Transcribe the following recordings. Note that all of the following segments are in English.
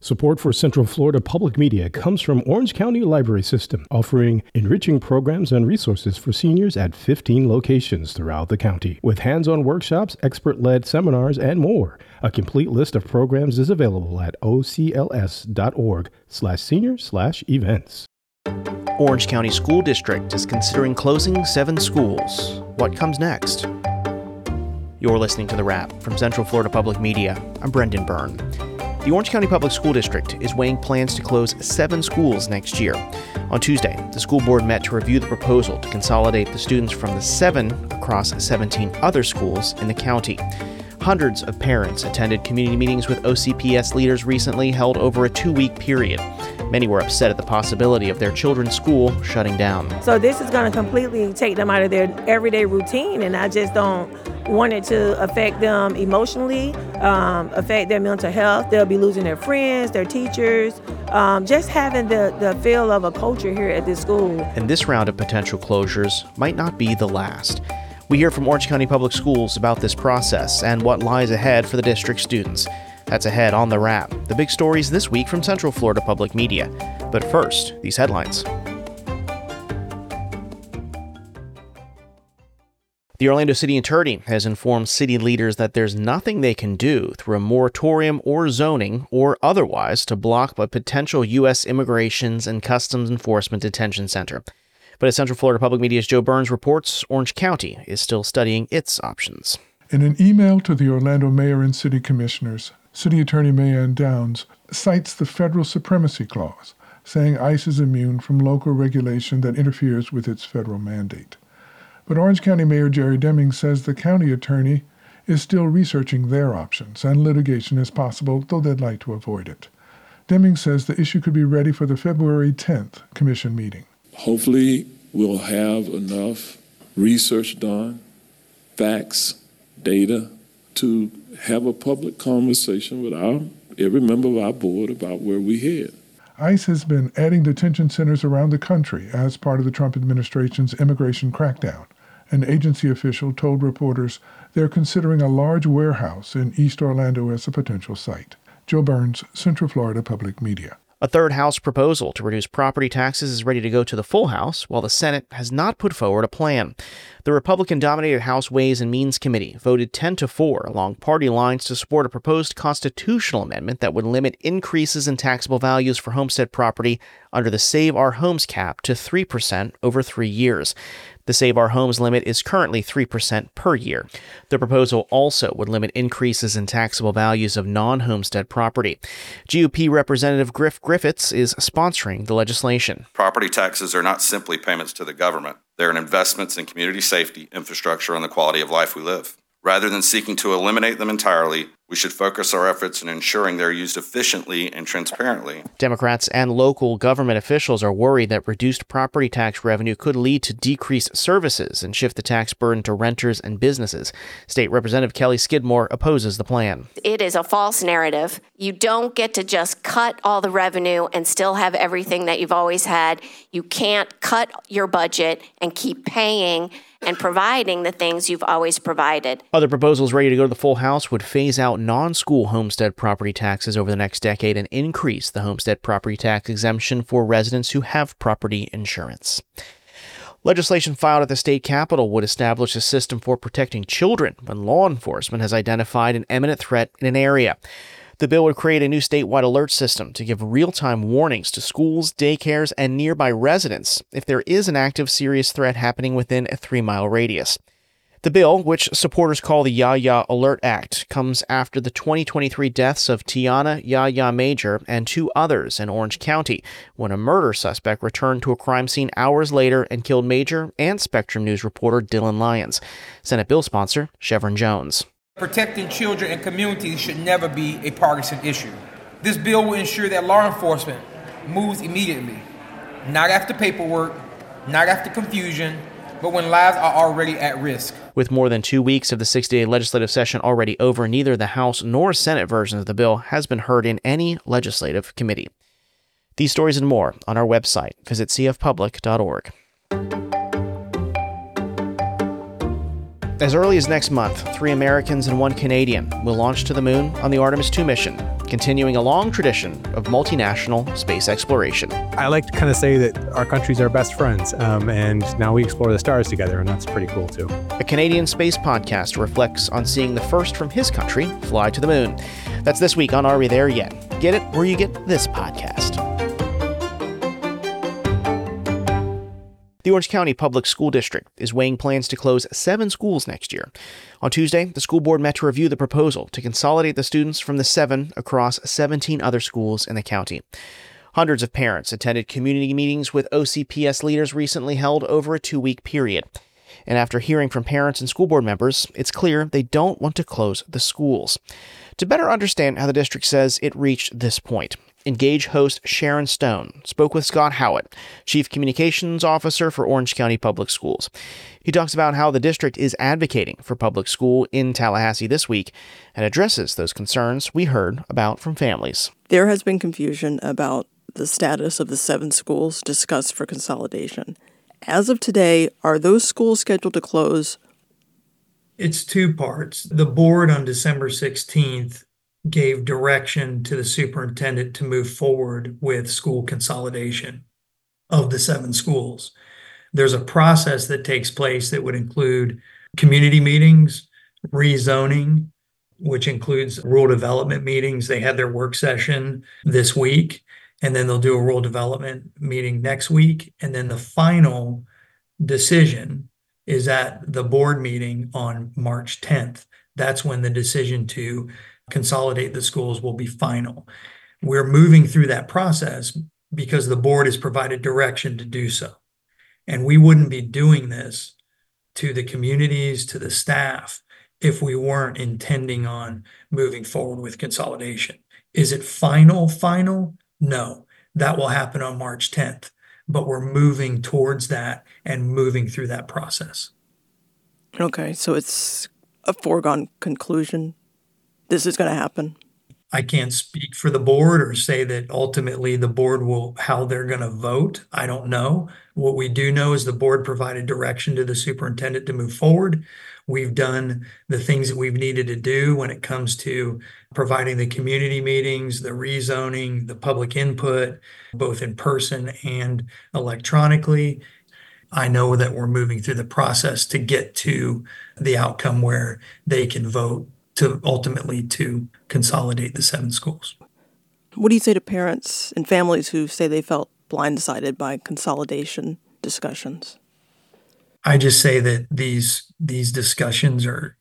Support for Central Florida Public Media comes from Orange County Library System, offering enriching programs and resources for seniors at 15 locations throughout the county. With hands-on workshops, expert-led seminars, and more, a complete list of programs is available at ocls.org/senior/events. Orange County School District is considering closing 7 schools. What comes next? You're listening to The Wrap from Central Florida Public Media. I'm Brendan Byrne. The Orange County Public School District is weighing plans to close 7 schools next year. On Tuesday, the school board met to review the proposal to consolidate the students from the 7 across 17 other schools in the county. Hundreds of parents attended community meetings with OCPS leaders recently, held over a 2-week period. Many were upset at the possibility of their children's school shutting down. So this is going to completely take them out of their everyday routine, and I just don't want it to affect them emotionally, affect their mental health. They'll be losing their friends, their teachers, just having the feel of a culture here at this school. And this round of potential closures might not be the last. We hear from Orange County Public Schools about this process and what lies ahead for the district students. That's ahead on The Wrap, the big stories this week from Central Florida Public Media. But first, these headlines. The Orlando City Attorney has informed city leaders that there's nothing they can do through a moratorium or zoning or otherwise to block a potential U.S. Immigrations and Customs Enforcement detention center. But as Central Florida Public Media's Joe Burns reports, Orange County is still studying its options. In an email to the Orlando mayor and city commissioners, City Attorney Mayanne Downs cites the Federal Supremacy Clause, saying ICE is immune from local regulation that interferes with its federal mandate. But Orange County Mayor Jerry Deming says the county attorney is still researching their options, and litigation is possible, though they'd like to avoid it. Deming says the issue could be ready for the February 10th commission meeting. Hopefully, we'll have enough research done, facts, data, to have a public conversation with every member of our board about where we head. ICE has been adding detention centers around the country as part of the Trump administration's immigration crackdown. An agency official told reporters they're considering a large warehouse in East Orlando as a potential site. Joe Burns, Central Florida Public Media. A third House proposal to reduce property taxes is ready to go to the full House, while the Senate has not put forward a plan. The Republican-dominated House Ways and Means Committee voted 10-4 along party lines to support a proposed constitutional amendment that would limit increases in taxable values for homestead property under the Save Our Homes cap to 3% over 3 years. The Save Our Homes limit is currently 3% per year. The proposal also would limit increases in taxable values of non-homestead property. GOP Representative Griff Griffiths is sponsoring the legislation. Property taxes are not simply payments to the government. They're an investments in community safety, infrastructure, and the quality of life we live. Rather than seeking to eliminate them entirely, we should focus our efforts in ensuring they're used efficiently and transparently. Democrats and local government officials are worried that reduced property tax revenue could lead to decreased services and shift the tax burden to renters and businesses. State Representative Kelly Skidmore opposes the plan. It is a false narrative. You don't get to just cut all the revenue and still have everything that you've always had. You can't cut your budget and keep paying and providing the things you've always provided. Other proposals ready to go to the full House would phase out non-school homestead property taxes over the next decade and increase the homestead property tax exemption for residents who have property insurance. Legislation filed at the state capitol would establish a system for protecting children when law enforcement has identified an imminent threat in an area. The bill would create a new statewide alert system to give real-time warnings to schools, daycares, and nearby residents if there is an active serious threat happening within a 3-mile radius. The bill, which supporters call the Yaya Alert Act, comes after the 2023 deaths of Tiana Yaya Major and 2 others in Orange County, when a murder suspect returned to a crime scene hours later and killed Major and Spectrum News reporter Dylan Lyons. Senate bill sponsor Chevron Jones. Protecting children and communities should never be a partisan issue. This bill will ensure that law enforcement moves immediately, not after paperwork, not after confusion, but when lives are already at risk. With more than 2 weeks of the 60-day legislative session already over, neither the House nor Senate versions of the bill has been heard in any legislative committee. These stories and more on our website. Visit cfpublic.org. As early as next month, 3 Americans and 1 Canadian will launch to the moon on the Artemis II mission, continuing a long tradition of multinational space exploration. I like to kind of say that our countries are best friends, and now we explore the stars together, and that's pretty cool too. A Canadian space podcast reflects on seeing the first from his country fly to the moon. That's this week on Are We There Yet? Get it where you get this podcast. The Orange County Public School District is weighing plans to close 7 schools next year. On Tuesday, the school board met to review the proposal to consolidate the students from the 7 across 17 other schools in the county. Hundreds of parents attended community meetings with OCPS leaders recently held over a 2-week period. And after hearing from parents and school board members, it's clear they don't want to close the schools. To better understand how the district says it reached this point, Engage host Sharon Stone spoke with Scott Howitt, Chief Communications Officer for Orange County Public Schools. He talks about how the district is advocating for public school in Tallahassee this week and addresses those concerns we heard about from families. There has been confusion about the status of the 7 schools discussed for consolidation. As of today, are those schools scheduled to close? It's 2 parts. The board on December 16th gave direction to the superintendent to move forward with school consolidation of the 7 schools. There's a process that takes place that would include community meetings, rezoning, which includes rural development meetings. They had their work session this week, and then they'll do a rural development meeting next week. And then the final decision is at the board meeting on March 10th. That's when the decision to consolidate the schools will be final. We're moving through that process because the board has provided direction to do so. And we wouldn't be doing this to the communities, to the staff, if we weren't intending on moving forward with consolidation. Is it final? No, that will happen on March 10th, but we're moving towards that and moving through that process. Okay, so it's a foregone conclusion. This is going to happen. I can't speak for the board or say that ultimately the board will, how they're going to vote. I don't know. What we do know is the board provided direction to the superintendent to move forward. We've done the things that we've needed to do when it comes to providing the community meetings, the rezoning, the public input, both in person and electronically. I know that we're moving through the process to get to the outcome where they can vote to ultimately to consolidate the 7 schools. What do you say to parents and families who say they felt blindsided by consolidation discussions? I just say that these discussions are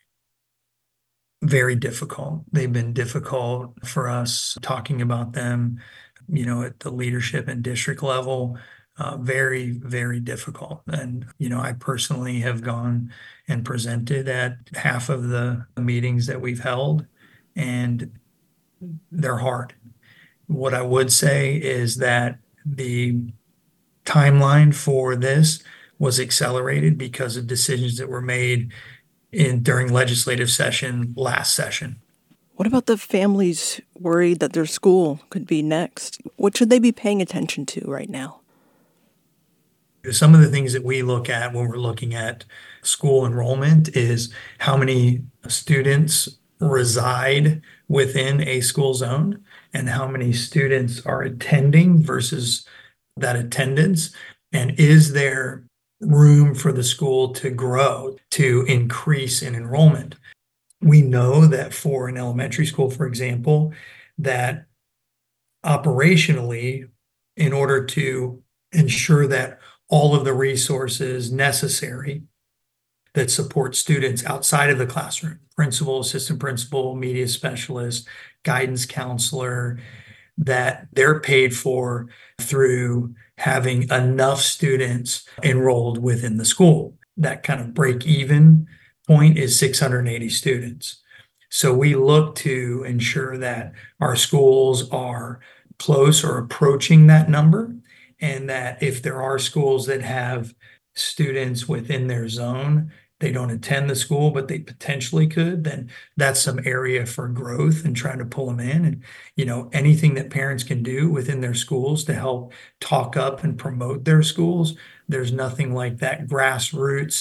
very difficult. They've been difficult for us talking about them, at the leadership and district level. Very, very difficult. And, I personally have gone and presented at half of the meetings that we've held, and they're hard. What I would say is that the timeline for this was accelerated because of decisions that were made during legislative session last session. What about the families worried that their school could be next? What should they be paying attention to right now? Some of the things that we look at when we're looking at school enrollment is how many students reside within a school zone and how many students are attending versus that attendance. And is there room for the school to grow, to increase in enrollment? We know that for an elementary school, for example, that operationally, in order to ensure that all of the resources necessary that support students outside of the classroom, principal, assistant principal, media specialist, guidance counselor, that they're paid for through having enough students enrolled within the school. That kind of break-even point is 680 students. So we look to ensure that our schools are close or approaching that number, and that if there are schools that have students within their zone, they don't attend the school, but they potentially could, then that's some area for growth and trying to pull them in. And, anything that parents can do within their schools to help talk up and promote their schools, there's nothing like that grassroots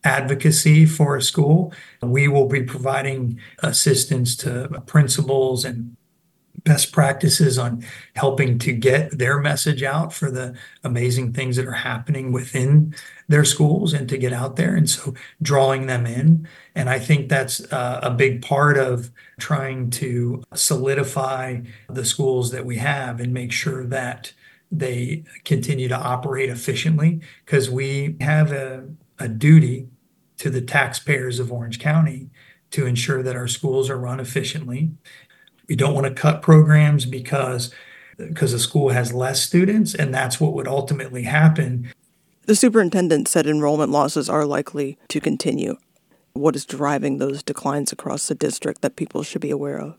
advocacy for a school. We will be providing assistance to principals and best practices on helping to get their message out for the amazing things that are happening within their schools and to get out there. And so drawing them in. And I think that's a big part of trying to solidify the schools that we have and make sure that they continue to operate efficiently, because we have a duty to the taxpayers of Orange County to ensure that our schools are run efficiently. We don't want to cut programs because a school has less students, and that's what would ultimately happen. The superintendent said enrollment losses are likely to continue. What is driving those declines across the district that people should be aware of?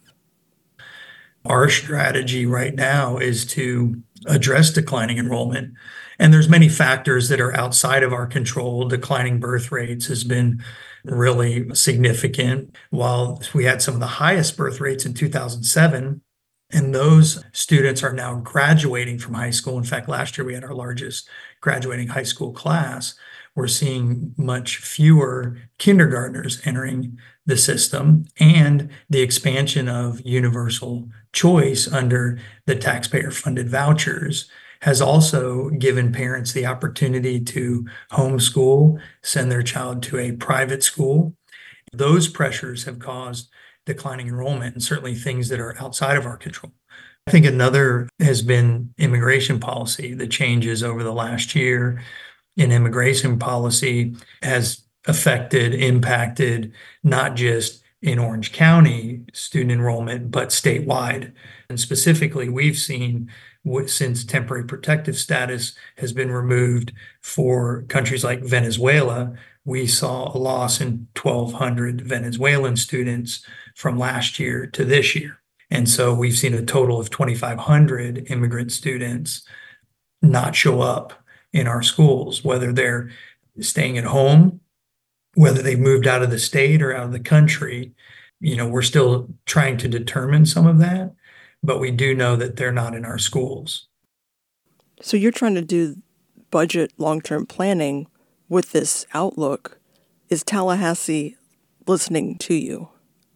Our strategy right now is to address declining enrollment. And there's many factors that are outside of our control. Declining birth rates has been really significant. While we had some of the highest birth rates in 2007, and those students are now graduating from high school. In fact, last year we had our largest graduating high school class. We're seeing much fewer kindergartners entering the system, and the expansion of universal choice under the taxpayer-funded vouchers has also given parents the opportunity to homeschool, send their child to a private school. Those pressures have caused declining enrollment, and certainly things that are outside of our control. I think another has been immigration policy. The changes over the last year in immigration policy has impacted not just in Orange County student enrollment, but statewide. And specifically, we've seen since temporary protective status has been removed for countries like Venezuela, we saw a loss in 1,200 Venezuelan students from last year to this year. And so we've seen a total of 2,500 immigrant students not show up in our schools, whether they're staying at home, whether they've moved out of the state or out of the country. We're still trying to determine some of that, but we do know that they're not in our schools. So you're trying to do budget long-term planning with this outlook. Is Tallahassee listening to you?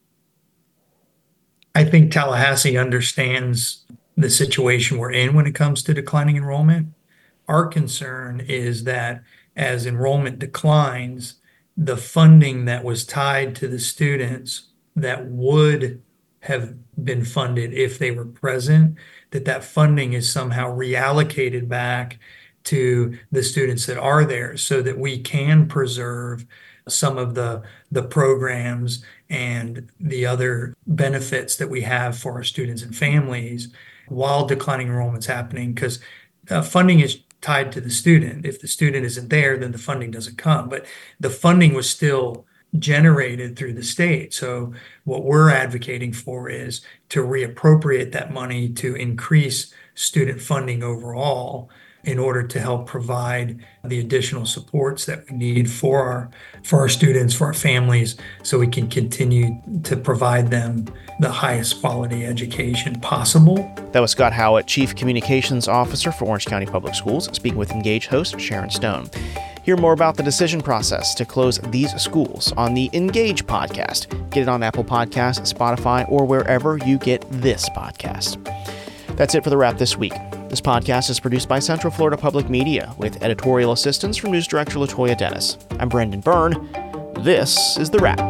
I think Tallahassee understands the situation we're in when it comes to declining enrollment. Our concern is that as enrollment declines, the funding that was tied to the students that would have been funded if they were present, that funding is somehow reallocated back to the students that are there so that we can preserve some of the programs and the other benefits that we have for our students and families while declining enrollment's happening, because funding is tied to the student. If the student isn't there, then the funding doesn't come. But the funding was still generated through the state. So what we're advocating for is to reappropriate that money to increase student funding overall in order to help provide the additional supports that we need for our students, for our families, so we can continue to provide them the highest quality education possible. That was Scott Howitt, Chief Communications Officer for Orange County Public Schools, speaking with Engage host Sharon Stone. Hear more about the decision process to close these schools on the Engage podcast. Get it on Apple Podcasts, Spotify, or wherever you get this podcast. That's it for The Wrap this week. This podcast is produced by Central Florida Public Media with editorial assistance from News Director LaToya Dennis. I'm Brendan Byrne. This is The Wrap.